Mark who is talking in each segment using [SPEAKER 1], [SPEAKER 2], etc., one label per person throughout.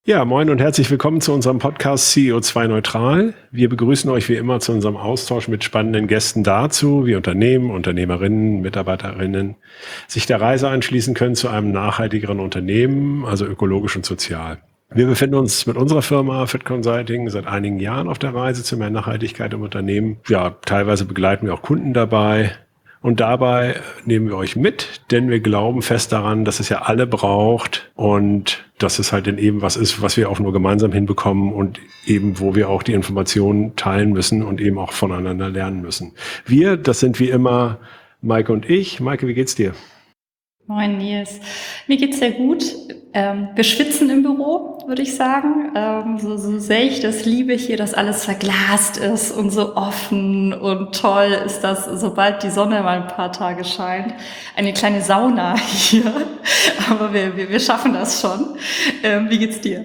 [SPEAKER 1] Ja, moin und herzlich willkommen zu unserem Podcast CO2 Neutral. Wir begrüßen euch wie immer zu unserem Austausch mit spannenden Gästen dazu, wie Unternehmen, Unternehmerinnen, Mitarbeiterinnen sich der Reise anschließen können zu einem nachhaltigeren Unternehmen, also ökologisch und sozial. Wir befinden uns mit unserer Firma Fit Consulting seit einigen Jahren auf der Reise zu mehr Nachhaltigkeit im Unternehmen. Ja, teilweise begleiten wir auch Kunden dabei. Und dabei nehmen wir euch mit, denn wir glauben fest daran, dass es ja alle braucht und dass es halt dann eben was ist, was wir auch nur gemeinsam hinbekommen und eben, wo wir auch die Informationen teilen müssen und eben auch voneinander lernen müssen. Wir, das sind wie immer Maike und ich. Maike, wie geht's dir?
[SPEAKER 2] Moin Nils, mir geht's sehr gut. Wir schwitzen im Büro, würde ich sagen. So sehr ich das liebe hier, dass alles verglast ist und so offen und toll ist das, sobald die Sonne mal ein paar Tage scheint. Eine kleine Sauna hier, aber wir schaffen das schon. Wie geht's dir?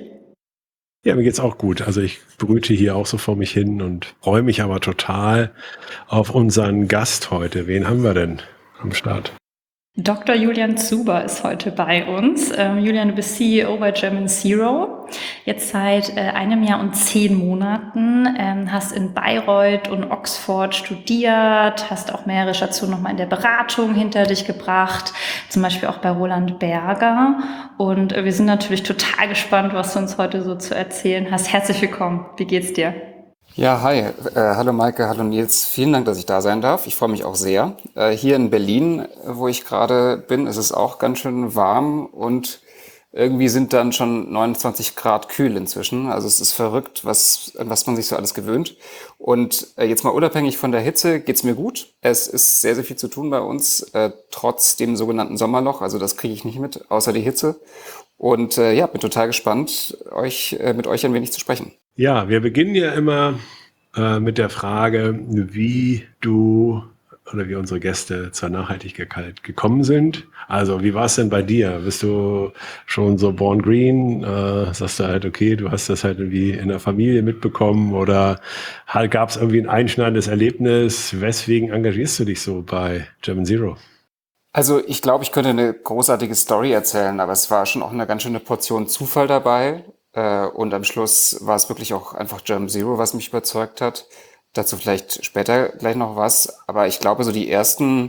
[SPEAKER 1] Ja, mir geht's auch gut. Also ich brüte hier auch so vor mich hin und freue mich aber total auf unseren Gast heute. Wen haben wir denn am Start?
[SPEAKER 2] Dr. Julian Zuber ist heute bei uns. Julian, du bist CEO bei German Zero, jetzt seit einem Jahr und 10 Monaten, hast in Bayreuth und Oxford studiert, hast auch mehrere Stationen nochmal in der Beratung hinter dich gebracht, zum Beispiel auch bei Roland Berger. Und wir sind natürlich total gespannt, was du uns heute so zu erzählen hast. Herzlich willkommen. Wie geht's dir?
[SPEAKER 3] Ja, hi. Hallo Maike, hallo Nils. Vielen Dank, dass ich da sein darf. Ich freue mich auch sehr. Hier in Berlin, wo ich gerade bin, ist es auch ganz schön warm und irgendwie sind dann schon 29 Grad kühl inzwischen. Also es ist verrückt, an was man sich so alles gewöhnt. Und jetzt mal unabhängig von der Hitze geht's mir gut. Es ist sehr, sehr viel zu tun bei uns, trotz dem sogenannten Sommerloch. Also das kriege ich nicht mit, außer die Hitze. Und ja, bin total gespannt, mit euch ein wenig zu sprechen.
[SPEAKER 1] Ja, wir beginnen ja immer mit der Frage, wie du oder wie unsere Gäste zur Nachhaltigkeit gekommen sind. Also, wie war es denn bei dir? Bist du schon so born green? Sagst du halt, okay, du hast das halt irgendwie in der Familie mitbekommen oder halt gab es irgendwie ein einschneidendes Erlebnis? Weswegen engagierst du dich so bei German Zero?
[SPEAKER 3] Also ich glaube, ich könnte eine großartige Story erzählen, aber es war schon auch eine ganz schöne Portion Zufall dabei. Und am Schluss war es wirklich auch einfach Germ Zero, was mich überzeugt hat. Dazu vielleicht später gleich noch was. Aber ich glaube, so die ersten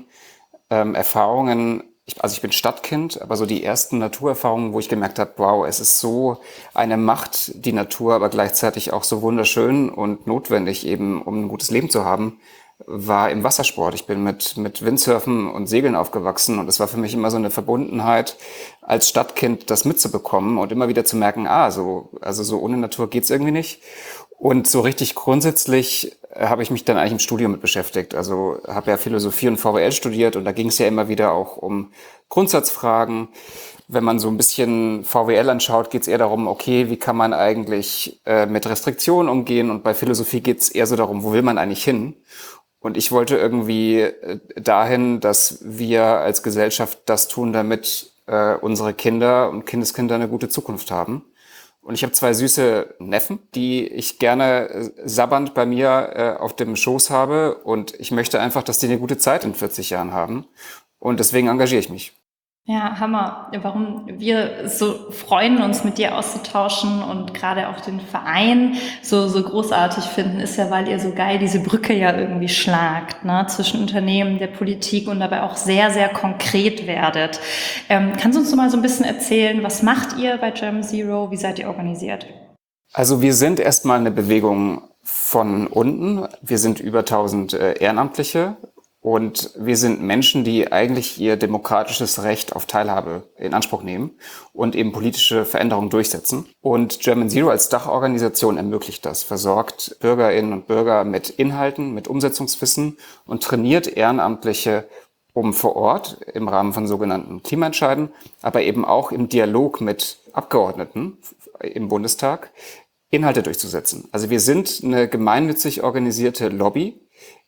[SPEAKER 3] Erfahrungen, also ich bin Stadtkind, aber so die ersten Naturerfahrungen, wo ich gemerkt habe, wow, es ist so eine Macht, die Natur, aber gleichzeitig auch so wunderschön und notwendig eben, um ein gutes Leben zu haben, war im Wassersport. Ich bin mit Windsurfen und Segeln aufgewachsen und es war für mich immer so eine Verbundenheit, als Stadtkind das mitzubekommen und immer wieder zu merken, also so ohne Natur geht's irgendwie nicht. Und so richtig grundsätzlich habe ich mich dann eigentlich im Studium mit beschäftigt. Also habe ja Philosophie und VWL studiert und da ging es ja immer wieder auch um Grundsatzfragen. Wenn man so ein bisschen VWL anschaut, geht es eher darum, okay, wie kann man eigentlich mit Restriktionen umgehen? Und bei Philosophie geht es eher so darum, wo will man eigentlich hin? Und ich wollte irgendwie dahin, dass wir als Gesellschaft das tun, damit unsere Kinder und Kindeskinder eine gute Zukunft haben. Und ich habe 2 süße Neffen, die ich gerne sabbernd bei mir auf dem Schoß habe. Und ich möchte einfach, dass die eine gute Zeit in 40 Jahren haben. Und deswegen engagiere ich mich.
[SPEAKER 2] Ja, Hammer. Warum wir so freuen, uns mit dir auszutauschen und gerade auch den Verein so großartig finden, ist ja, weil ihr so geil diese Brücke ja irgendwie schlagt, ne, zwischen Unternehmen, der Politik und dabei auch sehr, sehr konkret werdet. Kannst du uns so mal so ein bisschen erzählen, was macht ihr bei German Zero? Wie seid ihr organisiert?
[SPEAKER 3] Also wir sind erstmal eine Bewegung von unten. Wir sind über 1000 Ehrenamtliche. Und wir sind Menschen, die eigentlich ihr demokratisches Recht auf Teilhabe in Anspruch nehmen und eben politische Veränderungen durchsetzen. Und German Zero als Dachorganisation ermöglicht das, versorgt Bürgerinnen und Bürger mit Inhalten, mit Umsetzungswissen und trainiert Ehrenamtliche, um vor Ort im Rahmen von sogenannten Klimaentscheiden, aber eben auch im Dialog mit Abgeordneten im Bundestag Inhalte durchzusetzen. Also wir sind eine gemeinnützig organisierte Lobby,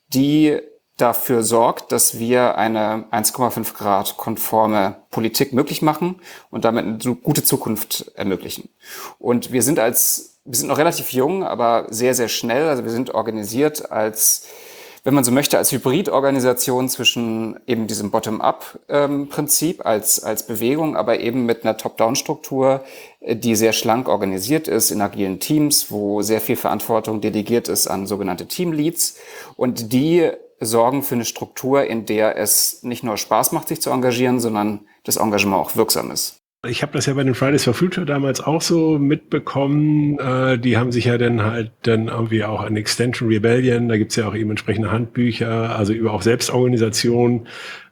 [SPEAKER 3] die dafür sorgt, dass wir eine 1,5 Grad konforme Politik möglich machen und damit eine gute Zukunft ermöglichen. Und wir sind noch relativ jung, aber sehr, sehr schnell. Also wir sind organisiert als, wenn man so möchte, als Hybridorganisation zwischen eben diesem Bottom-up-Prinzip als Bewegung, aber eben mit einer Top-Down-Struktur, die sehr schlank organisiert ist in agilen Teams, wo sehr viel Verantwortung delegiert ist an sogenannte Teamleads. Und die sorgen für eine Struktur, in der es nicht nur Spaß macht, sich zu engagieren, sondern das Engagement auch wirksam ist.
[SPEAKER 1] Ich habe das ja bei den Fridays for Future damals auch so mitbekommen. Die haben sich ja dann irgendwie auch an Extension Rebellion, da gibt's ja auch eben entsprechende Handbücher, also über auch Selbstorganisation.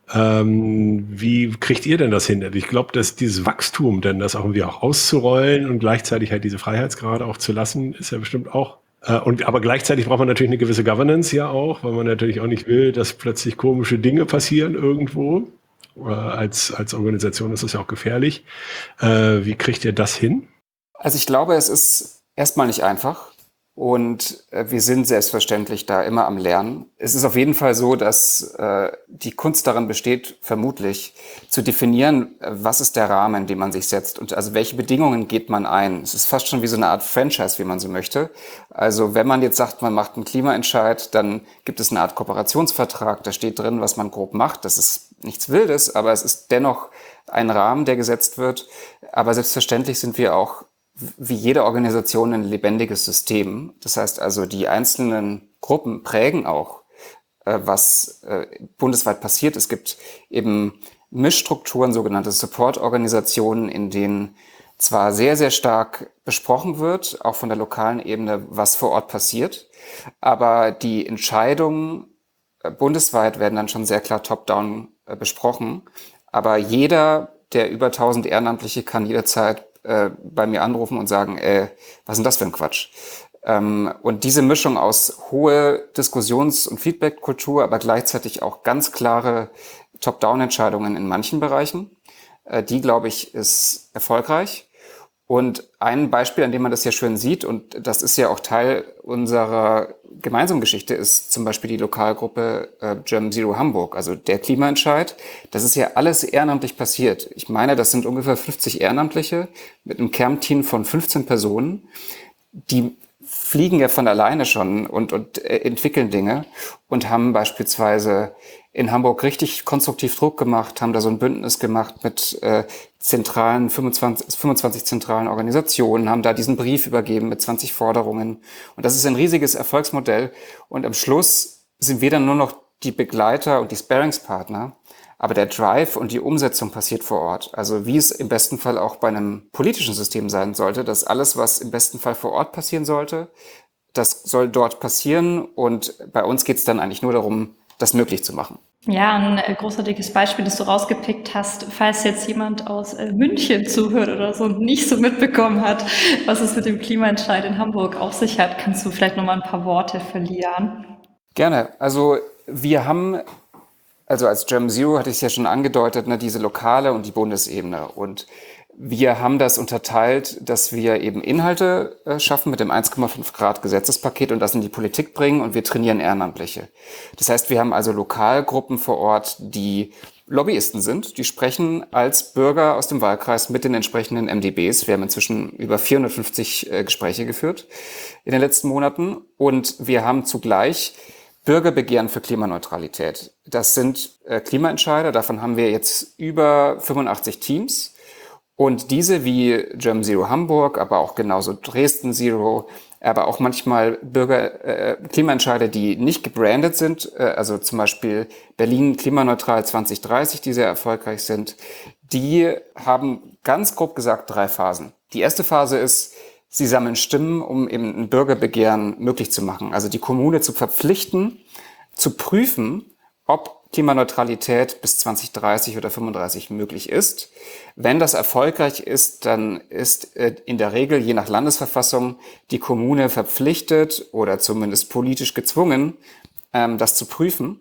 [SPEAKER 1] Wie kriegt ihr denn das hin? Ich glaube, dass dieses Wachstum, denn das auch irgendwie auch auszurollen und gleichzeitig halt diese Freiheitsgrade auch zu lassen, ist ja bestimmt auch. Aber gleichzeitig braucht man natürlich eine gewisse Governance ja auch, weil man natürlich auch nicht will, dass plötzlich komische Dinge passieren irgendwo. Als Organisation ist es ja auch gefährlich. Wie kriegt ihr das hin?
[SPEAKER 3] Also ich glaube, es ist erstmal nicht einfach und wir sind selbstverständlich da immer am Lernen. Es ist auf jeden Fall so, dass die Kunst darin besteht, vermutlich zu definieren, was ist der Rahmen, den man sich setzt und also welche Bedingungen geht man ein. Es ist fast schon wie so eine Art Franchise, wie man so möchte. Also wenn man jetzt sagt, man macht einen Klimaentscheid, dann gibt es eine Art Kooperationsvertrag, da steht drin, was man grob macht. Das ist nichts Wildes, aber es ist dennoch ein Rahmen, der gesetzt wird. Aber selbstverständlich sind wir auch, wie jede Organisation, ein lebendiges System. Das heißt also, die einzelnen Gruppen prägen auch, was bundesweit passiert. Es gibt eben Mischstrukturen, sogenannte Support-Organisationen, in denen zwar sehr, sehr stark besprochen wird, auch von der lokalen Ebene, was vor Ort passiert, aber die Entscheidungen bundesweit werden dann schon sehr klar top-down besprochen. Aber jeder, der über 1000 Ehrenamtliche, kann jederzeit bei mir anrufen und sagen, was ist denn das für ein Quatsch? Und diese Mischung aus hohe Diskussions- und Feedback-Kultur, aber gleichzeitig auch ganz klare Top-down-Entscheidungen in manchen Bereichen, die, glaube ich, ist erfolgreich. Und ein Beispiel, an dem man das ja schön sieht, und das ist ja auch Teil unserer gemeinsamen Geschichte, ist zum Beispiel die Lokalgruppe German Zero Hamburg, also der Klimaentscheid. Das ist ja alles ehrenamtlich passiert. Ich meine, das sind ungefähr 50 Ehrenamtliche mit einem Kernteam von 15 Personen, die fliegen ja von alleine schon und entwickeln Dinge und haben beispielsweise in Hamburg richtig konstruktiv Druck gemacht, haben da so ein Bündnis gemacht mit 25 zentralen Organisationen, haben da diesen Brief übergeben mit 20 Forderungen. Und das ist ein riesiges Erfolgsmodell. Und am Schluss sind wir dann nur noch die Begleiter und die Sparringspartner. Aber der Drive und die Umsetzung passiert vor Ort. Also wie es im besten Fall auch bei einem politischen System sein sollte, dass alles, was im besten Fall vor Ort passieren sollte, das soll dort passieren. Und bei uns geht es dann eigentlich nur darum, das möglich zu machen.
[SPEAKER 2] Ja, ein großartiges Beispiel, das du rausgepickt hast, falls jetzt jemand aus München zuhört oder so und nicht so mitbekommen hat, was es mit dem Klimaentscheid in Hamburg auf sich hat, kannst du vielleicht nochmal ein paar Worte verlieren?
[SPEAKER 3] Gerne. Also wir haben, also als German Zero hatte ich es ja schon angedeutet, ne, diese lokale und die Bundesebene. Und wir haben das unterteilt, dass wir eben Inhalte schaffen mit dem 1,5 Grad Gesetzespaket und das in die Politik bringen und wir trainieren Ehrenamtliche. Das heißt, wir haben also Lokalgruppen vor Ort, die Lobbyisten sind, die sprechen als Bürger aus dem Wahlkreis mit den entsprechenden MdBs. Wir haben inzwischen über 450 Gespräche geführt in den letzten Monaten und wir haben zugleich Bürgerbegehren für Klimaneutralität. Das sind Klimaentscheider, davon haben wir jetzt über 85 Teams. Und diese wie German Zero Hamburg, aber auch genauso Dresden Zero, aber auch manchmal Klimaentscheider, die nicht gebrandet sind, also zum Beispiel Berlin Klimaneutral 2030, die sehr erfolgreich sind, die haben ganz grob gesagt 3 Phasen. Die erste Phase ist, sie sammeln Stimmen, um eben ein Bürgerbegehren möglich zu machen. Also die Kommune zu verpflichten, zu prüfen, ob Klimaneutralität bis 2030 oder 35 möglich ist. Wenn das erfolgreich ist, dann ist in der Regel, je nach Landesverfassung, die Kommune verpflichtet oder zumindest politisch gezwungen, das zu prüfen.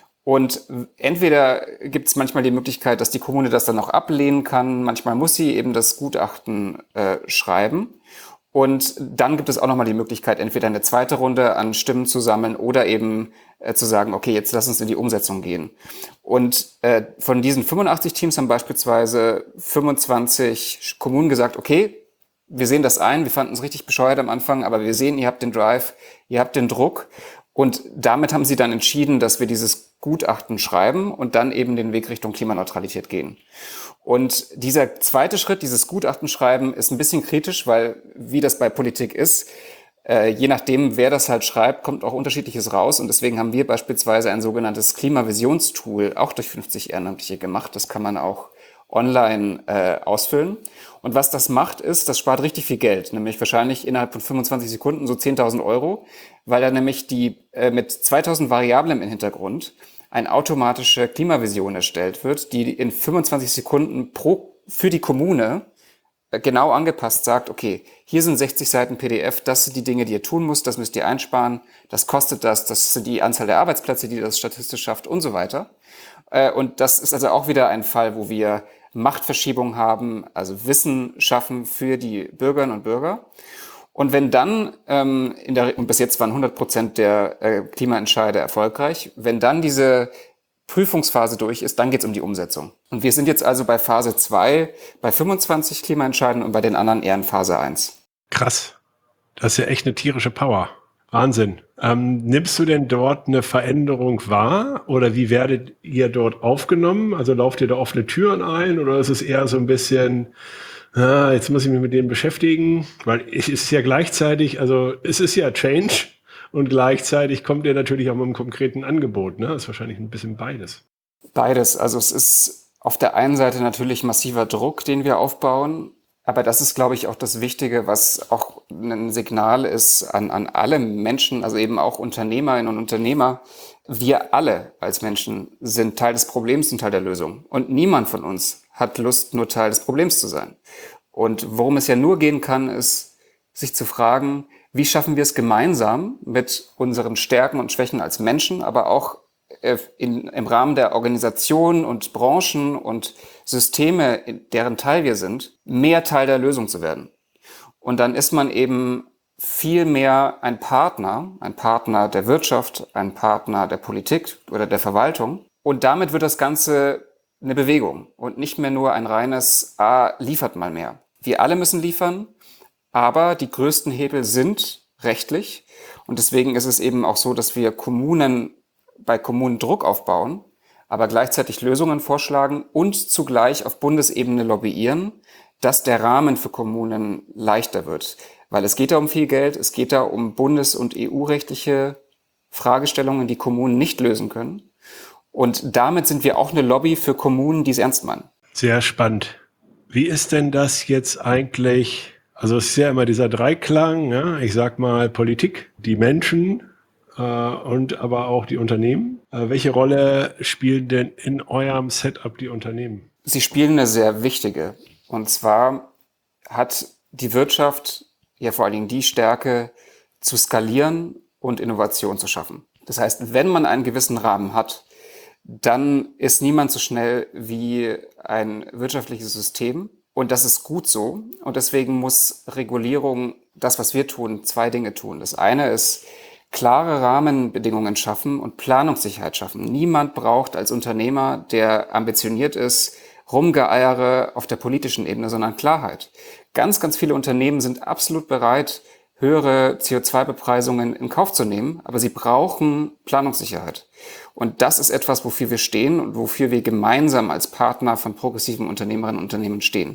[SPEAKER 3] Und entweder gibt es manchmal die Möglichkeit, dass die Kommune das dann auch ablehnen kann. Manchmal muss sie eben das Gutachten schreiben. Und dann gibt es auch nochmal die Möglichkeit, entweder eine zweite Runde an Stimmen zu sammeln oder eben zu sagen, okay, jetzt lass uns in die Umsetzung gehen. Und von diesen 85 Teams haben beispielsweise 25 Kommunen gesagt, okay, wir sehen das ein, wir fanden es richtig bescheuert am Anfang, aber wir sehen, ihr habt den Drive, ihr habt den Druck Und damit haben sie dann entschieden, dass wir dieses Gutachten schreiben und dann eben den Weg Richtung Klimaneutralität gehen. Und dieser zweite Schritt, dieses Gutachten schreiben, ist ein bisschen kritisch, weil, wie das bei Politik ist, je nachdem, wer das halt schreibt, kommt auch Unterschiedliches raus. Und deswegen haben wir beispielsweise ein sogenanntes Klimavisionstool auch durch 50 Ehrenamtliche gemacht. Das kann man auch online ausfüllen. Und was das macht, ist, das spart richtig viel Geld, nämlich wahrscheinlich innerhalb von 25 Sekunden so 10.000 Euro, weil da nämlich mit 2.000 Variablen im Hintergrund eine automatische Klimavision erstellt wird, die in 25 Sekunden für die Kommune genau angepasst sagt, okay, hier sind 60 Seiten PDF, das sind die Dinge, die ihr tun müsst, das müsst ihr einsparen, das kostet das sind die Anzahl der Arbeitsplätze, die das statistisch schafft und so weiter. Und das ist also auch wieder ein Fall, wo wir Machtverschiebung haben, also Wissen schaffen für die Bürgerinnen und Bürger. Und wenn dann, und bis jetzt waren 100% der Klimaentscheider erfolgreich, wenn dann diese Prüfungsphase durch ist, dann geht es um die Umsetzung. Und wir sind jetzt also bei Phase 2, bei 25 Klimaentscheidern und bei den anderen eher in Phase 1.
[SPEAKER 1] Krass. Das ist ja echt eine tierische Power. Wahnsinn. Nimmst du denn dort eine Veränderung wahr oder wie werdet ihr dort aufgenommen? Also lauft ihr da offene Türen ein oder ist es eher so ein bisschen, jetzt muss ich mich mit denen beschäftigen? Weil es ist ja gleichzeitig, also es ist ja Change und gleichzeitig kommt ihr natürlich auch mit einem konkreten Angebot. Ne? Das ist wahrscheinlich ein bisschen beides.
[SPEAKER 3] Beides. Also es ist auf der einen Seite natürlich massiver Druck, den wir aufbauen. Aber das ist, glaube ich, auch das Wichtige, was auch ein Signal ist an alle Menschen, also eben auch Unternehmerinnen und Unternehmer. Wir alle als Menschen sind Teil des Problems und Teil der Lösung. Und niemand von uns hat Lust, nur Teil des Problems zu sein. Und worum es ja nur gehen kann, ist, sich zu fragen, wie schaffen wir es gemeinsam mit unseren Stärken und Schwächen als Menschen, aber auch im Rahmen der Organisationen und Branchen und Systeme, deren Teil wir sind, mehr Teil der Lösung zu werden. Und dann ist man eben viel mehr ein Partner der Wirtschaft, ein Partner der Politik oder der Verwaltung. Und damit wird das Ganze eine Bewegung und nicht mehr nur ein reines, liefert mal mehr. Wir alle müssen liefern, aber die größten Hebel sind rechtlich. Und deswegen ist es eben auch so, dass wir bei Kommunen Druck aufbauen, aber gleichzeitig Lösungen vorschlagen und zugleich auf Bundesebene lobbyieren, dass der Rahmen für Kommunen leichter wird. Weil es geht da um viel Geld, es geht da um bundes- und EU-rechtliche Fragestellungen, die Kommunen nicht lösen können. Und damit sind wir auch eine Lobby für Kommunen, die es ernst meinen.
[SPEAKER 1] Sehr spannend. Wie ist denn das jetzt eigentlich? Also es ist ja immer dieser Dreiklang, ja? Ich sag mal Politik, die Menschen, und aber auch die Unternehmen. Welche Rolle spielen denn in eurem Setup die Unternehmen?
[SPEAKER 3] Sie spielen eine sehr wichtige. Und zwar hat die Wirtschaft ja vor allen Dingen die Stärke, zu skalieren und Innovation zu schaffen. Das heißt, wenn man einen gewissen Rahmen hat, dann ist niemand so schnell wie ein wirtschaftliches System. Und das ist gut so. Und deswegen muss Regulierung, das, was wir tun, zwei Dinge tun. Das eine ist, klare Rahmenbedingungen schaffen und Planungssicherheit schaffen. Niemand braucht als Unternehmer, der ambitioniert ist, Rumgeeiere auf der politischen Ebene, sondern Klarheit. Ganz, ganz viele Unternehmen sind absolut bereit, höhere CO2-Bepreisungen in Kauf zu nehmen, aber sie brauchen Planungssicherheit. Und das ist etwas, wofür wir stehen und wofür wir gemeinsam als Partner von progressiven Unternehmerinnen und Unternehmen stehen.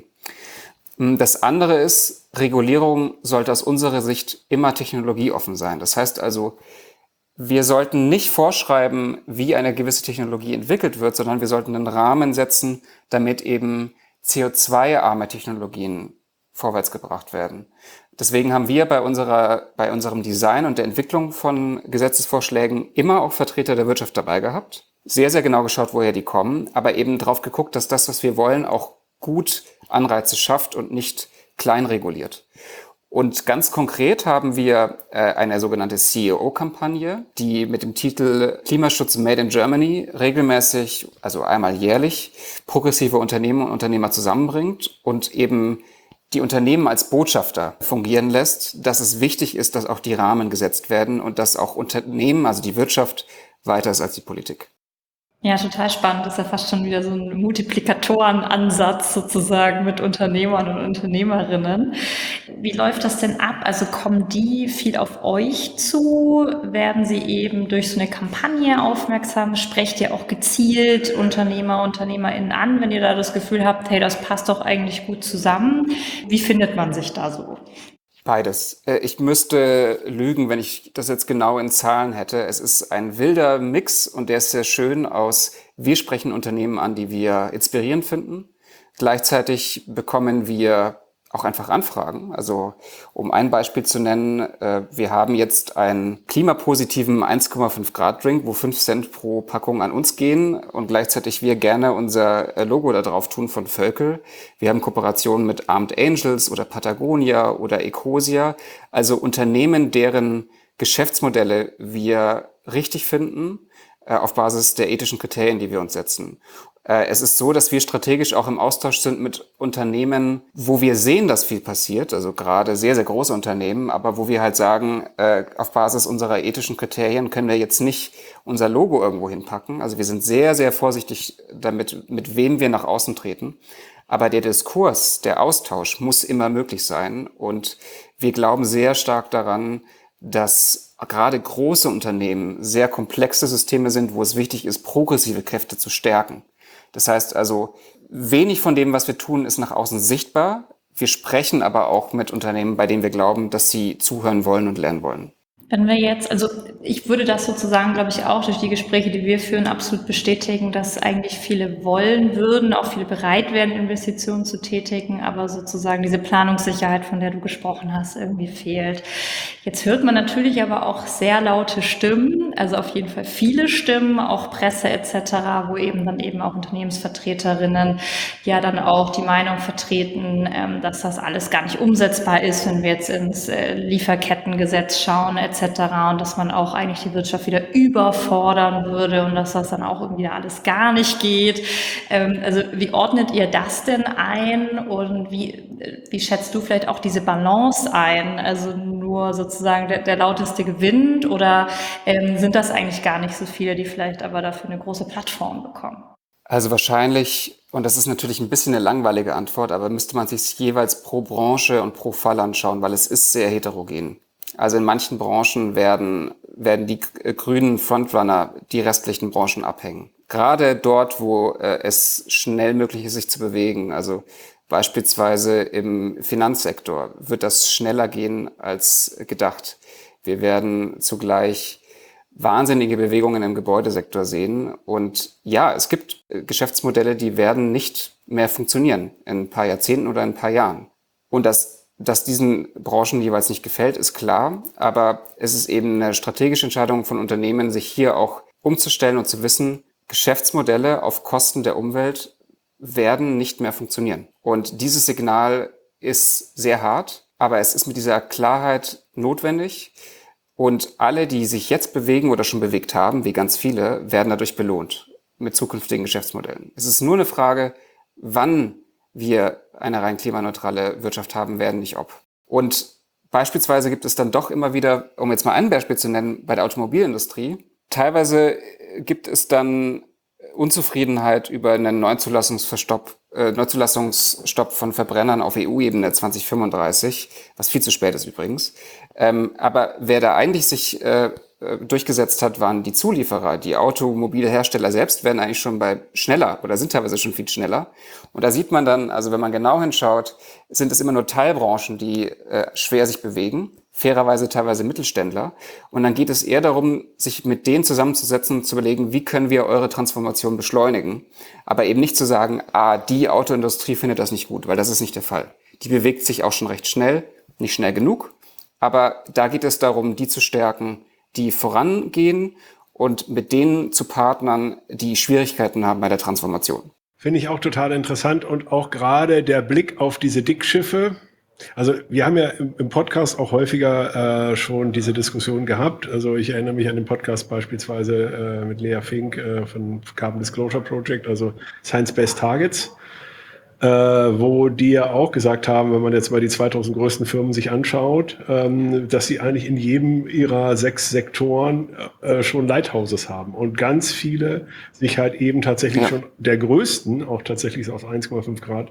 [SPEAKER 3] Das andere ist, Regulierung sollte aus unserer Sicht immer technologieoffen sein. Das heißt also, wir sollten nicht vorschreiben, wie eine gewisse Technologie entwickelt wird, sondern wir sollten einen Rahmen setzen, damit eben CO2-arme Technologien vorwärtsgebracht werden. Deswegen haben wir bei unserem Design und der Entwicklung von Gesetzesvorschlägen immer auch Vertreter der Wirtschaft dabei gehabt. Sehr, sehr genau geschaut, woher die kommen, aber eben drauf geguckt, dass das, was wir wollen, auch gut Anreize schafft und nicht klein reguliert. Und ganz konkret haben wir eine sogenannte CEO-Kampagne, die mit dem Titel Klimaschutz Made in Germany regelmäßig, also einmal jährlich, progressive Unternehmen und Unternehmer zusammenbringt und eben die Unternehmen als Botschafter fungieren lässt, dass es wichtig ist, dass auch die Rahmen gesetzt werden und dass auch Unternehmen, also die Wirtschaft, weiter ist als die Politik.
[SPEAKER 2] Ja, total spannend. Das ist ja fast schon wieder so ein Multiplikatorenansatz sozusagen mit Unternehmern und Unternehmerinnen. wie läuft das denn ab? Also kommen die viel auf euch zu? Werden sie eben durch so eine Kampagne aufmerksam? Sprecht ihr auch gezielt Unternehmer, UnternehmerInnen an, wenn ihr da das Gefühl habt, hey, das passt doch eigentlich gut zusammen? Wie findet man sich da so?
[SPEAKER 3] Beides. Ich müsste lügen, wenn ich das jetzt genau in Zahlen hätte. Es ist ein wilder Mix und der ist sehr schön aus, wir sprechen Unternehmen an, die wir inspirierend finden. Gleichzeitig bekommen wir auch einfach Anfragen. Also um ein Beispiel zu nennen, wir haben jetzt einen klimapositiven 1,5 Grad Drink, wo 5 Cent pro Packung an uns gehen und gleichzeitig wir gerne unser Logo da drauf tun von Völkel. Wir haben Kooperationen mit Armed Angels oder Patagonia oder Ecosia, also Unternehmen, deren Geschäftsmodelle wir richtig finden, auf Basis der ethischen Kriterien, die wir uns setzen. Es ist so, dass wir strategisch auch im Austausch sind mit Unternehmen, wo wir sehen, dass viel passiert, also gerade sehr, sehr große Unternehmen, aber wo wir halt sagen, auf Basis unserer ethischen Kriterien können wir jetzt nicht unser Logo irgendwo hinpacken. Also wir sind sehr, sehr vorsichtig damit, mit wem wir nach außen treten. Aber der Diskurs, der Austausch muss immer möglich sein. Und wir glauben sehr stark daran, dass gerade große Unternehmen sehr komplexe Systeme sind, wo es wichtig ist, progressive Kräfte zu stärken. Das heißt also, wenig von dem, was wir tun, ist nach außen sichtbar. Wir sprechen aber auch mit Unternehmen, bei denen wir glauben, dass sie zuhören wollen und lernen wollen.
[SPEAKER 2] Wenn wir jetzt, also ich würde das sozusagen, glaube ich, auch durch die Gespräche, die wir führen, absolut bestätigen, dass eigentlich viele wollen würden, auch viele bereit wären, Investitionen zu tätigen, aber sozusagen diese Planungssicherheit, von der du gesprochen hast, irgendwie fehlt. Jetzt hört man natürlich aber auch sehr laute Stimmen, also auf jeden Fall viele Stimmen, auch Presse etc., wo eben dann eben auch Unternehmensvertreterinnen ja dann auch die Meinung vertreten, dass das alles gar nicht umsetzbar ist, wenn wir jetzt ins Lieferkettengesetz schauen etc. und dass man auch eigentlich die Wirtschaft wieder überfordern würde und dass das dann auch irgendwie alles gar nicht geht. Also wie ordnet ihr das denn ein und wie schätzt du vielleicht auch diese Balance ein? Also nur sozusagen der lauteste gewinnt oder sind das eigentlich gar nicht so viele, die vielleicht aber dafür eine große Plattform bekommen?
[SPEAKER 3] Also wahrscheinlich, und das ist natürlich ein bisschen eine langweilige Antwort, aber müsste man sich jeweils pro Branche und pro Fall anschauen, weil es ist sehr heterogen. Also in manchen Branchen werden die grünen Frontrunner die restlichen Branchen abhängen. Gerade dort, wo es schnell möglich ist, sich zu bewegen, also beispielsweise im Finanzsektor, wird das schneller gehen als gedacht. Wir werden zugleich wahnsinnige Bewegungen im Gebäudesektor sehen. Und ja, es gibt Geschäftsmodelle, die werden nicht mehr funktionieren in ein paar Jahrzehnten oder in ein paar Jahren. Und dass diesen Branchen jeweils nicht gefällt, ist klar. Aber es ist eben eine strategische Entscheidung von Unternehmen, sich hier auch umzustellen und zu wissen, Geschäftsmodelle auf Kosten der Umwelt werden nicht mehr funktionieren. Und dieses Signal ist sehr hart, aber es ist mit dieser Klarheit notwendig. Und alle, die sich jetzt bewegen oder schon bewegt haben, wie ganz viele, werden dadurch belohnt mit zukünftigen Geschäftsmodellen. Es ist nur eine Frage, wann wir eine rein klimaneutrale Wirtschaft haben werden, nicht ob. Und beispielsweise gibt es dann doch immer wieder, um jetzt mal ein Beispiel zu nennen, bei der Automobilindustrie, teilweise gibt es dann Unzufriedenheit über einen Neuzulassungsstopp von Verbrennern auf EU-Ebene 2035, was viel zu spät ist übrigens. Aber wer da eigentlich sich durchgesetzt hat, waren die Zulieferer. Die Automobilhersteller selbst werden eigentlich schon schneller oder sind teilweise schon viel schneller. Und da sieht man dann, also wenn man genau hinschaut, sind es immer nur Teilbranchen, die schwer sich bewegen. Fairerweise teilweise Mittelständler. Und dann geht es eher darum, sich mit denen zusammenzusetzen und zu überlegen, wie können wir eure Transformation beschleunigen. Aber eben nicht zu sagen, die Autoindustrie findet das nicht gut, weil das ist nicht der Fall. Die bewegt sich auch schon recht schnell, nicht schnell genug. Aber da geht es darum, die zu stärken, die vorangehen und mit denen zu partnern, die Schwierigkeiten haben bei der Transformation.
[SPEAKER 1] Finde ich auch total interessant und auch gerade der Blick auf diese Dickschiffe. Also wir haben ja im Podcast auch häufiger schon diese Diskussion gehabt. Also ich erinnere mich an den Podcast beispielsweise mit Lea Fink von Carbon Disclosure Project, also Science-Based Targets. wo die ja auch gesagt haben, wenn man jetzt mal die 2000 größten Firmen sich anschaut, dass sie eigentlich in jedem ihrer 6 Sektoren schon Lighthouses haben und ganz viele sich halt eben tatsächlich schon der größten, auch tatsächlich auf 1,5 Grad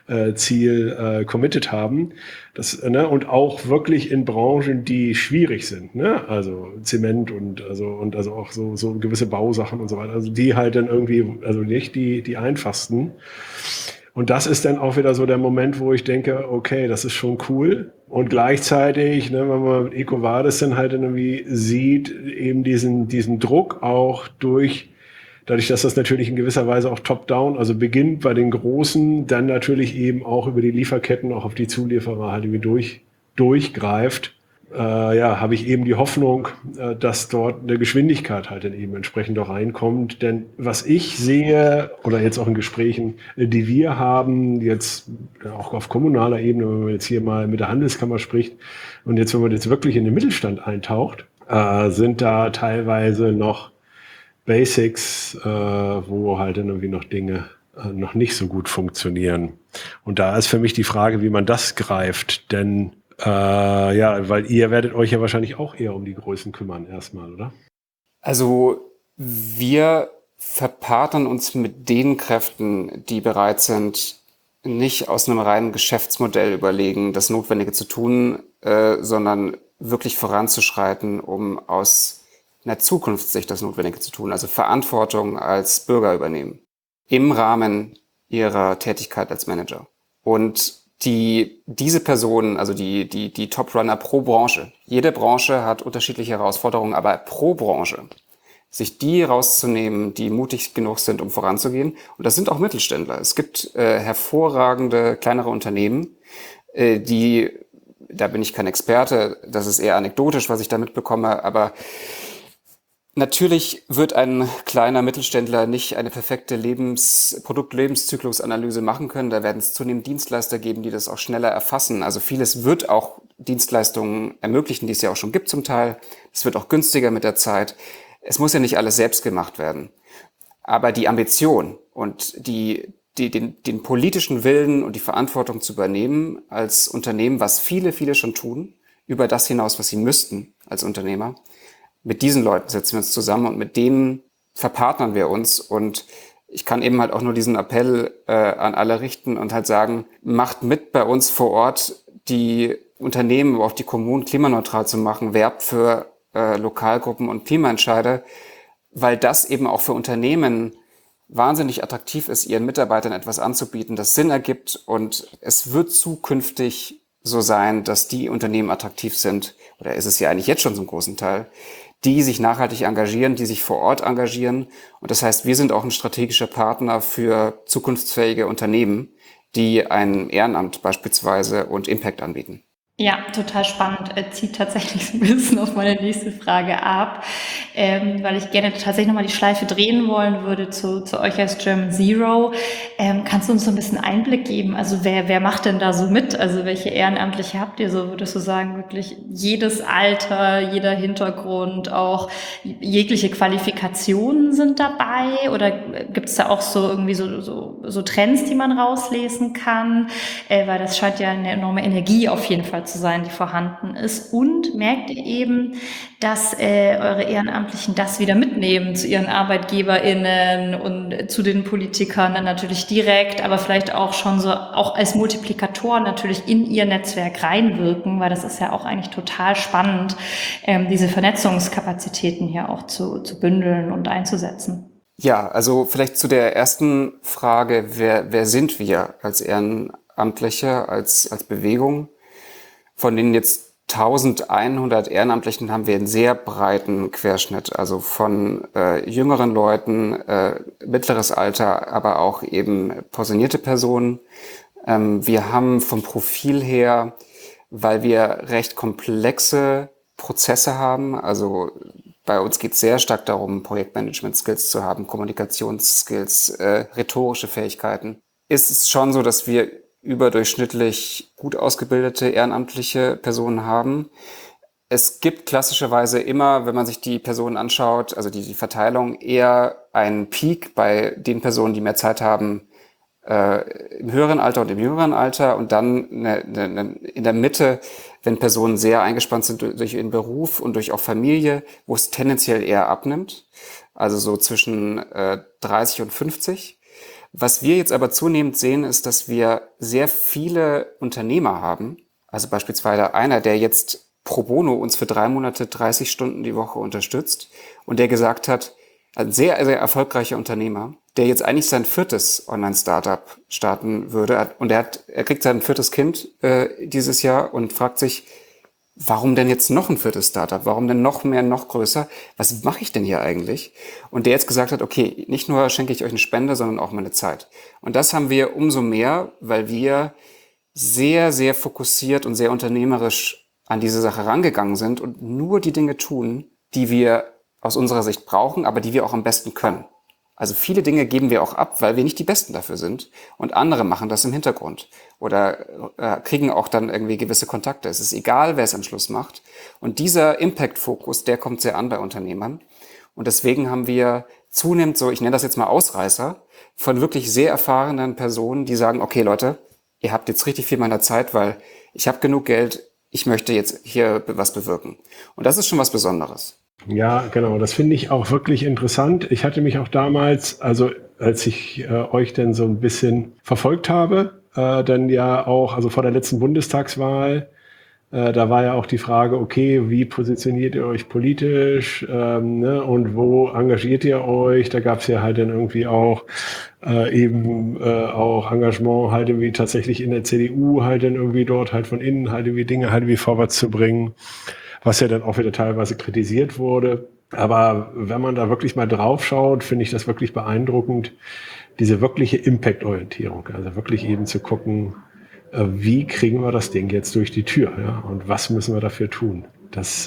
[SPEAKER 1] Ziel committed haben. Das, ne, und auch wirklich in Branchen, die schwierig sind, ne? Also Zement und also auch so gewisse Bausachen und so weiter. Also die halt dann irgendwie, also nicht die einfachsten. Und das ist dann auch wieder so der Moment, wo ich denke, okay, das ist schon cool. Und gleichzeitig, ne, wenn man mit EcoVadis dann halt irgendwie sieht, eben diesen Druck auch dadurch, dass das natürlich in gewisser Weise auch top-down, also beginnt bei den Großen, dann natürlich eben auch über die Lieferketten, auch auf die Zulieferer halt irgendwie durchgreift. Habe ich eben die Hoffnung, dass dort eine Geschwindigkeit halt dann eben entsprechend auch reinkommt. Denn was ich sehe, oder jetzt auch in Gesprächen, die wir haben, jetzt auch auf kommunaler Ebene, wenn man jetzt hier mal mit der Handelskammer spricht und jetzt, wenn man jetzt wirklich in den Mittelstand eintaucht, sind da teilweise noch Basics, wo halt dann irgendwie noch Dinge noch nicht so gut funktionieren. Und da ist für mich die Frage, wie man das greift, denn weil ihr werdet euch ja wahrscheinlich auch eher um die Größen kümmern erstmal, oder?
[SPEAKER 3] Also wir verpartnern uns mit den Kräften, die bereit sind, nicht aus einem reinen Geschäftsmodell überlegen, das Notwendige zu tun, sondern wirklich voranzuschreiten, um aus einer Zukunftssicht das Notwendige zu tun, also Verantwortung als Bürger übernehmen, im Rahmen ihrer Tätigkeit als Manager. Und diese Personen, also die Top-Runner pro Branche, jede Branche hat unterschiedliche Herausforderungen, aber pro Branche, sich die rauszunehmen, die mutig genug sind, um voranzugehen. Und das sind auch Mittelständler. Es gibt hervorragende kleinere Unternehmen, da bin ich kein Experte, das ist eher anekdotisch, was ich da mitbekomme, aber natürlich wird ein kleiner Mittelständler nicht eine perfekte Produkt-Lebenszyklusanalyse machen können. Da werden es zunehmend Dienstleister geben, die das auch schneller erfassen. Also vieles wird auch Dienstleistungen ermöglichen, die es ja auch schon gibt zum Teil. Es wird auch günstiger mit der Zeit. Es muss ja nicht alles selbst gemacht werden. Aber die Ambition und den politischen Willen und die Verantwortung zu übernehmen als Unternehmen, was viele schon tun, über das hinaus, was sie müssten als Unternehmer, mit diesen Leuten setzen wir uns zusammen und mit denen verpartnern wir uns. Und ich kann eben halt auch nur diesen Appell an alle richten und halt sagen, macht mit bei uns vor Ort, die Unternehmen, aber auch die Kommunen klimaneutral zu machen, werbt für Lokalgruppen und Klimaentscheider, weil das eben auch für Unternehmen wahnsinnig attraktiv ist, ihren Mitarbeitern etwas anzubieten, das Sinn ergibt. Und es wird zukünftig so sein, dass die Unternehmen attraktiv sind, oder ist es ja eigentlich jetzt schon zum großen Teil, die sich nachhaltig engagieren, die sich vor Ort engagieren. Und das heißt, wir sind auch ein strategischer Partner für zukunftsfähige Unternehmen, die ein Ehrenamt beispielsweise und Impact anbieten.
[SPEAKER 2] Ja, total spannend. Zieht tatsächlich so ein bisschen auf meine nächste Frage ab, weil ich gerne tatsächlich nochmal die Schleife drehen wollen würde zu euch als German Zero. Kannst du uns so ein bisschen Einblick geben? Also wer macht denn da so mit? Also welche Ehrenamtliche habt ihr so? Würdest du sagen, wirklich jedes Alter, jeder Hintergrund, auch jegliche Qualifikationen sind dabei? Oder gibt es da auch so irgendwie so Trends, die man rauslesen kann? Weil das scheint ja eine enorme Energie auf jeden Fall zu sein, die vorhanden ist. Und merkt ihr eben, dass eure Ehrenamtlichen das wieder mitnehmen zu ihren ArbeitgeberInnen und zu den Politikern dann natürlich direkt, aber vielleicht auch schon so auch als Multiplikatoren natürlich in ihr Netzwerk reinwirken, weil das ist ja auch eigentlich total spannend, diese Vernetzungskapazitäten hier auch zu bündeln und einzusetzen.
[SPEAKER 3] Ja, also vielleicht zu der ersten Frage, wer sind wir als Ehrenamtliche, als Bewegung? Von den jetzt 1100 Ehrenamtlichen haben wir einen sehr breiten Querschnitt, also von jüngeren Leuten, mittleres Alter, aber auch eben pensionierte Personen. Wir haben vom Profil her, weil wir recht komplexe Prozesse haben, also bei uns geht es sehr stark darum, Projektmanagement-Skills zu haben, Kommunikationsskills, rhetorische Fähigkeiten. Ist es schon so, dass wir überdurchschnittlich gut ausgebildete ehrenamtliche Personen haben. Es gibt klassischerweise immer, wenn man sich die Personen anschaut, also die Verteilung, eher einen Peak bei den Personen, die mehr Zeit haben, im höheren Alter und im jüngeren Alter und dann in der Mitte, wenn Personen sehr eingespannt sind durch ihren Beruf und durch auch Familie, wo es tendenziell eher abnimmt, also so zwischen 30 und 50. Was wir jetzt aber zunehmend sehen, ist, dass wir sehr viele Unternehmer haben, also beispielsweise einer, der jetzt pro bono uns für 3 Monate 30 Stunden die Woche unterstützt und der gesagt hat, ein sehr, sehr erfolgreicher Unternehmer, der jetzt eigentlich sein 4. Online-Startup starten würde. Und er kriegt sein 4. Kind dieses Jahr und fragt sich, warum denn jetzt noch ein 4. Startup? Warum denn noch mehr, noch größer? Was mache ich denn hier eigentlich? Und der jetzt gesagt hat, okay, nicht nur schenke ich euch eine Spende, sondern auch meine Zeit. Und das haben wir umso mehr, weil wir sehr, sehr fokussiert und sehr unternehmerisch an diese Sache rangegangen sind und nur die Dinge tun, die wir aus unserer Sicht brauchen, aber die wir auch am besten können. Also viele Dinge geben wir auch ab, weil wir nicht die Besten dafür sind und andere machen das im Hintergrund oder kriegen auch dann irgendwie gewisse Kontakte. Es ist egal, wer es am Schluss macht. Und dieser Impact-Fokus, der kommt sehr an bei Unternehmern. Und deswegen haben wir zunehmend so, ich nenne das jetzt mal Ausreißer, von wirklich sehr erfahrenen Personen, die sagen, okay Leute, ihr habt jetzt richtig viel meiner Zeit, weil ich habe genug Geld, ich möchte jetzt hier was bewirken. Und das ist schon was Besonderes.
[SPEAKER 1] Ja, genau. Das finde ich auch wirklich interessant. Ich hatte mich auch damals, also als ich euch dann so ein bisschen verfolgt habe, dann ja auch, also vor der letzten Bundestagswahl, da war ja auch die Frage, okay, wie positioniert ihr euch politisch, ne, und wo engagiert ihr euch? Da gab es ja halt dann irgendwie auch auch Engagement halt irgendwie tatsächlich in der CDU halt dann irgendwie dort halt von innen halt irgendwie Dinge halt wie vorwärts zu bringen, was ja dann auch wieder teilweise kritisiert wurde. Aber wenn man da wirklich mal drauf schaut, finde ich das wirklich beeindruckend, diese wirkliche Impact-Orientierung, also wirklich eben zu gucken, wie kriegen wir das Ding jetzt durch die Tür, ja? Und was müssen wir dafür tun? Das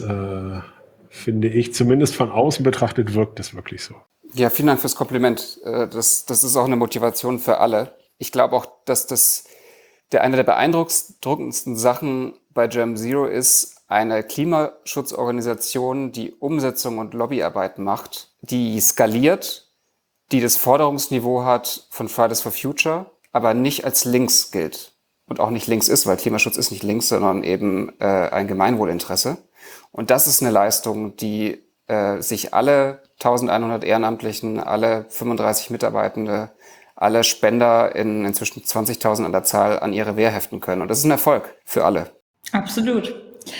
[SPEAKER 1] finde ich, zumindest von außen betrachtet, wirkt das wirklich so.
[SPEAKER 3] Ja, vielen Dank fürs Kompliment. Das ist auch eine Motivation für alle. Ich glaube auch, dass das eine der beeindruckendsten Sachen bei Germ Zero ist, eine Klimaschutzorganisation, die Umsetzung und Lobbyarbeit macht, die skaliert, die das Forderungsniveau hat von Fridays for Future, aber nicht als links gilt. Und auch nicht links ist, weil Klimaschutz ist nicht links, sondern eben ein Gemeinwohlinteresse. Und das ist eine Leistung, die sich alle 1100 Ehrenamtlichen, alle 35 Mitarbeitende, alle Spender in inzwischen 20.000 an der Zahl an ihre Wehr heften können. Und das ist ein Erfolg für alle.
[SPEAKER 2] Absolut.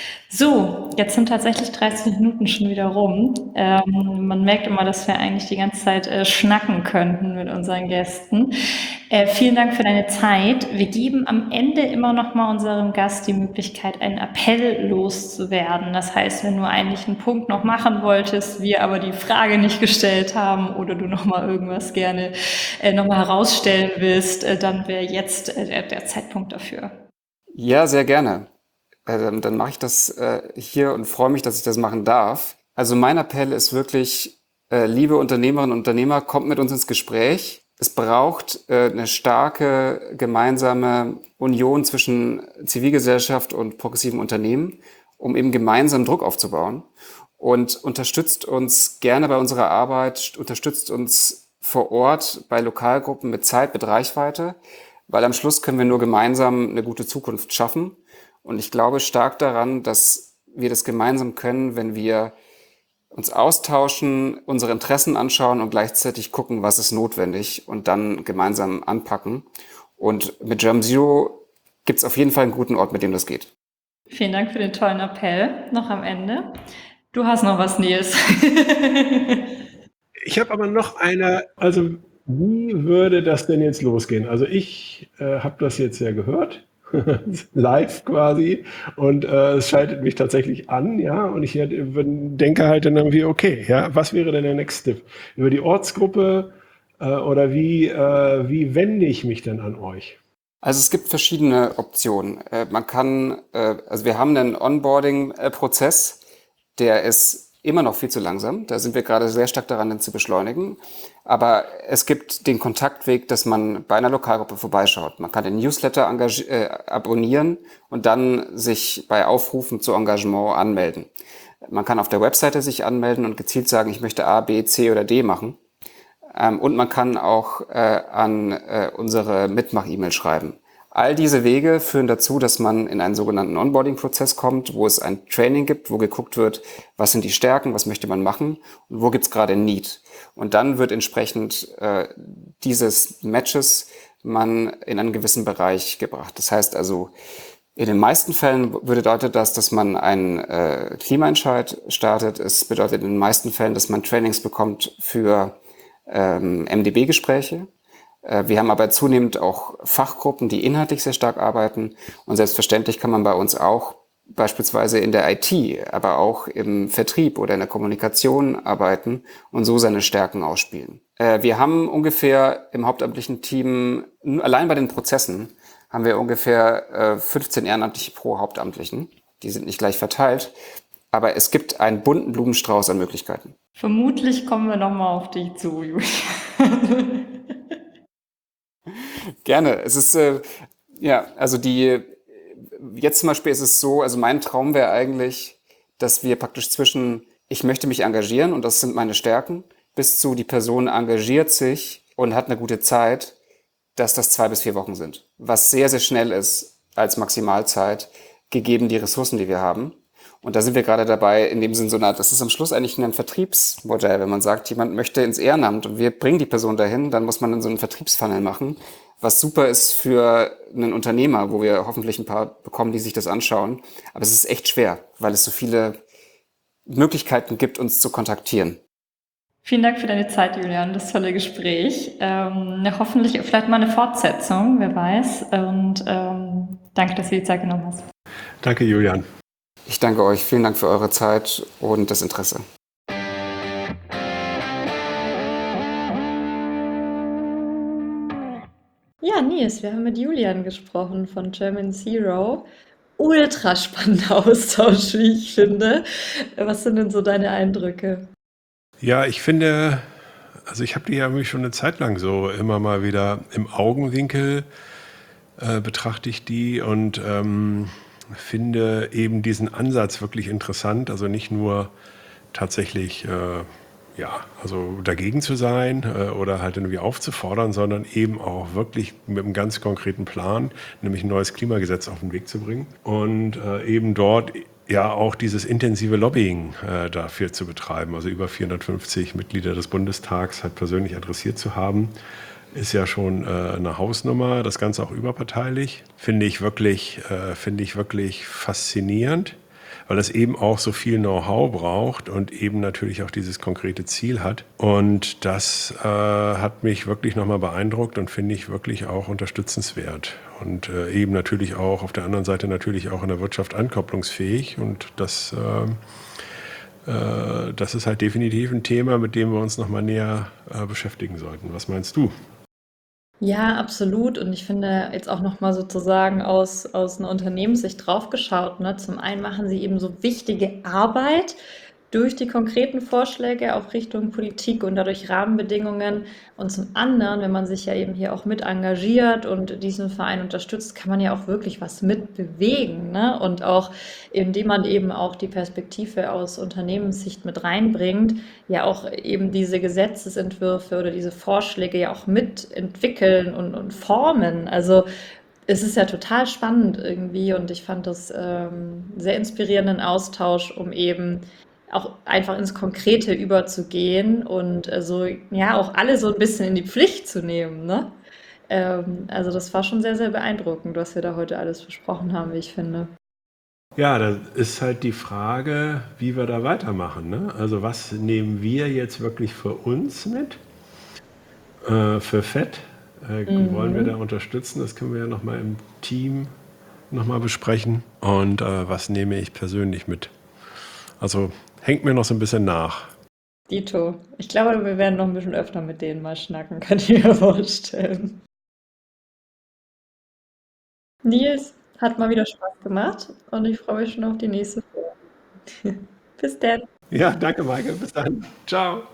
[SPEAKER 2] So, jetzt sind tatsächlich 30 Minuten schon wieder rum. Man merkt immer, dass wir eigentlich die ganze Zeit schnacken könnten mit unseren Gästen. Vielen Dank für deine Zeit. Wir geben am Ende immer noch mal unserem Gast die Möglichkeit, einen Appell loszuwerden. Das heißt, wenn du eigentlich einen Punkt noch machen wolltest, wir aber die Frage nicht gestellt haben oder du noch mal irgendwas gerne noch mal herausstellen willst, dann wäre jetzt der Zeitpunkt dafür.
[SPEAKER 3] Ja, sehr gerne. Dann mache ich das hier und freue mich, dass ich das machen darf. Also mein Appell ist wirklich, liebe Unternehmerinnen und Unternehmer, kommt mit uns ins Gespräch. Es braucht eine starke gemeinsame Union zwischen Zivilgesellschaft und progressiven Unternehmen, um eben gemeinsam Druck aufzubauen. Und unterstützt uns gerne bei unserer Arbeit, unterstützt uns vor Ort bei Lokalgruppen mit Zeit, mit Reichweite, weil am Schluss können wir nur gemeinsam eine gute Zukunft schaffen. Und ich glaube stark daran, dass wir das gemeinsam können, wenn wir uns austauschen, unsere Interessen anschauen und gleichzeitig gucken, was ist notwendig und dann gemeinsam anpacken. Und mit Germ Zero gibt es auf jeden Fall einen guten Ort, mit dem das geht.
[SPEAKER 2] Vielen Dank für den tollen Appell noch am Ende. Du hast noch was, Nils.
[SPEAKER 1] Ich habe aber noch eine, also wie würde das denn jetzt losgehen? Also ich habe das jetzt ja gehört. Live quasi und es schaltet mich tatsächlich an, ja, und ich denke halt dann irgendwie, okay, ja, was wäre denn der Next Step? Über die Ortsgruppe oder wie wende ich mich denn an euch?
[SPEAKER 3] Also es gibt verschiedene Optionen. Man kann, also wir haben einen Onboarding-Prozess, der ist immer noch viel zu langsam. Da sind wir gerade sehr stark daran, den zu beschleunigen. Aber es gibt den Kontaktweg, dass man bei einer Lokalgruppe vorbeischaut. Man kann den Newsletter abonnieren und dann sich bei Aufrufen zu Engagement anmelden. Man kann auf der Webseite sich anmelden und gezielt sagen, ich möchte A, B, C oder D machen. Und man kann auch an unsere Mitmach-E-Mail schreiben. All diese Wege führen dazu, dass man in einen sogenannten Onboarding-Prozess kommt, wo es ein Training gibt, wo geguckt wird, was sind die Stärken, was möchte man machen und wo gibt es gerade ein Need. Und dann wird entsprechend dieses Matches man in einen gewissen Bereich gebracht. Das heißt also, in den meisten Fällen bedeutet das, dass man einen Klimaentscheid startet. Es bedeutet in den meisten Fällen, dass man Trainings bekommt für MDB-Gespräche. Wir haben aber zunehmend auch Fachgruppen, die inhaltlich sehr stark arbeiten. Und selbstverständlich kann man bei uns auch beispielsweise in der IT, aber auch im Vertrieb oder in der Kommunikation arbeiten und so seine Stärken ausspielen. Wir haben ungefähr im hauptamtlichen Team, allein bei den Prozessen, haben wir ungefähr 15 Ehrenamtliche pro Hauptamtlichen. Die sind nicht gleich verteilt, aber es gibt einen bunten Blumenstrauß an Möglichkeiten.
[SPEAKER 2] Vermutlich kommen wir nochmal auf dich zu, Julian.
[SPEAKER 3] Gerne. Es ist, jetzt zum Beispiel ist es so, also mein Traum wäre eigentlich, dass wir praktisch zwischen, ich möchte mich engagieren und das sind meine Stärken, bis zu die Person engagiert sich und hat eine gute Zeit, dass das 2 bis 4 Wochen sind. Was sehr, sehr schnell ist als Maximalzeit, gegeben die Ressourcen, die wir haben. Und da sind wir gerade dabei, in dem Sinn das ist am Schluss eigentlich ein Vertriebsmodell. Wenn man sagt, jemand möchte ins Ehrenamt und wir bringen die Person dahin, dann muss man dann so einen Vertriebsfunnel machen, was super ist für einen Unternehmer, wo wir hoffentlich ein paar bekommen, die sich das anschauen. Aber es ist echt schwer, weil es so viele Möglichkeiten gibt, uns zu kontaktieren.
[SPEAKER 2] Vielen Dank für deine Zeit, Julian, das tolle Gespräch. Hoffentlich vielleicht mal eine Fortsetzung, wer weiß. Und danke, dass du die Zeit genommen hast.
[SPEAKER 1] Danke, Julian.
[SPEAKER 3] Ich danke euch. Vielen Dank für eure Zeit und das Interesse.
[SPEAKER 2] Ja, Nils, wir haben mit Julian gesprochen von German Zero. Ultra spannender Austausch, wie ich finde. Was sind denn so deine Eindrücke?
[SPEAKER 1] Ja, ich finde, also ich habe die ja wirklich schon eine Zeit lang so immer mal wieder im Augenwinkel betrachte ich die und finde eben diesen Ansatz wirklich interessant. Also nicht nur tatsächlich, also dagegen zu sein oder halt irgendwie aufzufordern, sondern eben auch wirklich mit einem ganz konkreten Plan, nämlich ein neues Klimagesetz auf den Weg zu bringen und eben dort ja auch dieses intensive Lobbying dafür zu betreiben, also über 450 Mitglieder des Bundestags halt persönlich adressiert zu haben, ist ja schon eine Hausnummer, das Ganze auch überparteilich, finde ich wirklich faszinierend, weil es eben auch so viel Know-how braucht und eben natürlich auch dieses konkrete Ziel hat. Und das hat mich wirklich nochmal beeindruckt und finde ich wirklich auch unterstützenswert. Und eben natürlich auch auf der anderen Seite natürlich auch in der Wirtschaft ankopplungsfähig. Und das ist halt definitiv ein Thema, mit dem wir uns nochmal näher beschäftigen sollten. Was meinst du?
[SPEAKER 2] Ja, absolut. Und ich finde jetzt auch nochmal sozusagen aus einer Unternehmenssicht draufgeschaut, ne? Zum einen machen sie eben so wichtige Arbeit durch die konkreten Vorschläge auch Richtung Politik und dadurch Rahmenbedingungen. Und zum anderen, wenn man sich ja eben hier auch mit engagiert und diesen Verein unterstützt, kann man ja auch wirklich was mitbewegen, ne? Und auch, indem man eben auch die Perspektive aus Unternehmenssicht mit reinbringt, ja auch eben diese Gesetzesentwürfe oder diese Vorschläge ja auch mitentwickeln und formen. Also es ist ja total spannend irgendwie und ich fand das sehr inspirierenden Austausch, um eben auch einfach ins Konkrete überzugehen und so, ja, auch alle so ein bisschen in die Pflicht zu nehmen, ne? Also das war schon sehr, sehr beeindruckend, was wir da heute alles besprochen haben, wie ich finde.
[SPEAKER 1] Ja, da ist halt die Frage, wie wir da weitermachen, ne? Also was nehmen wir jetzt wirklich für uns mit, für FED? Wollen wir da unterstützen? Das können wir ja nochmal im Team nochmal besprechen. Und was nehme ich persönlich mit? Also hängt mir noch so ein bisschen nach.
[SPEAKER 2] Dito, ich glaube, wir werden noch ein bisschen öfter mit denen mal schnacken, kann ich mir vorstellen. Nils, hat mal wieder Spaß gemacht und ich freue mich schon auf die nächste Folge. Bis dann.
[SPEAKER 1] Ja, danke, Maike. Bis dann. Ciao.